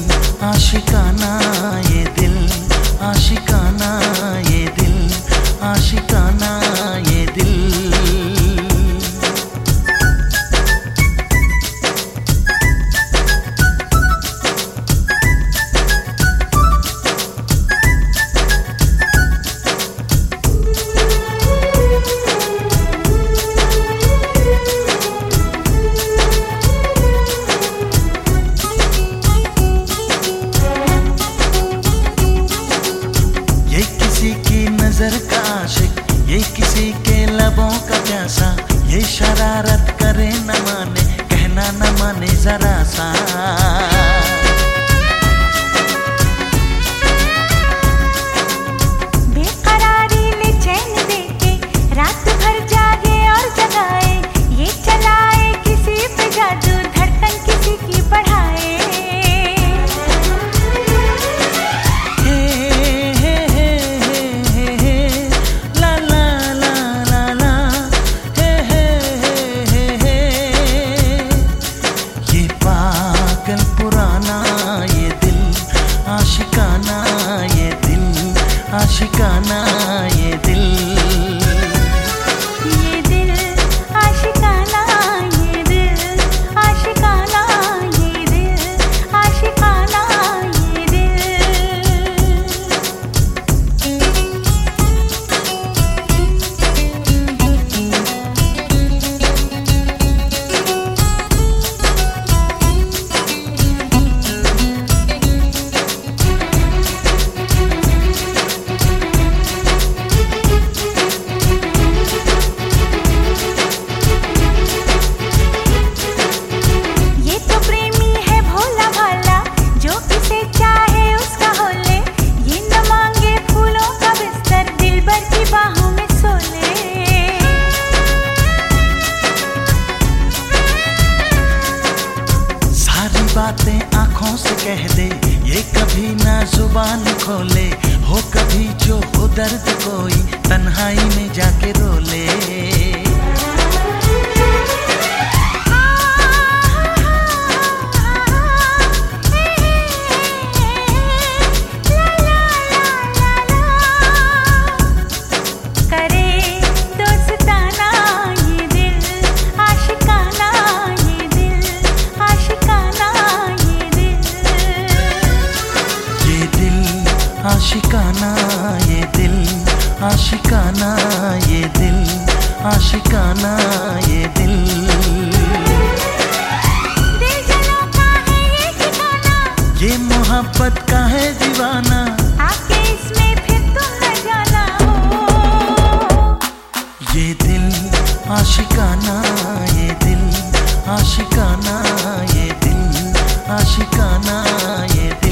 आशिकाना ये दिल, आशिकाना ये दिल, आशिकाना ये दिल। नजर का आशिक, ये किसी के लबों का प्यासा, ये शरारत करे न माने, कहना न माने जरा सा। बेकरारी ले चैन देके रात भर जागे और जगाए, ये चलाए किसी पे जादू, धड़कन किसी की बढ़ाए। आशिकाना ये दिल, आशिकाना ये दिल, ये दिल आशिकाना ये दिल, आशिकाना ये दिल, आशिकाना ये दिल। बातें आँखों से कह दे, ये कभी ना जुबान खोले, हो कभी जो हो दर्द कोई तन्हाई में जाके रो ले। आशिकाना ये दिल, आशिकाना ये दिल, आशिकाना ये दिल। दिल जलों का है ये ठिकाना, ये मोहब्बत का है दीवाना, आके इसमें फिर तुम न जाना हो। ये दिल आशिकाना ये दिल, आशिकाना ये दिल, आशिकाना ये दिल।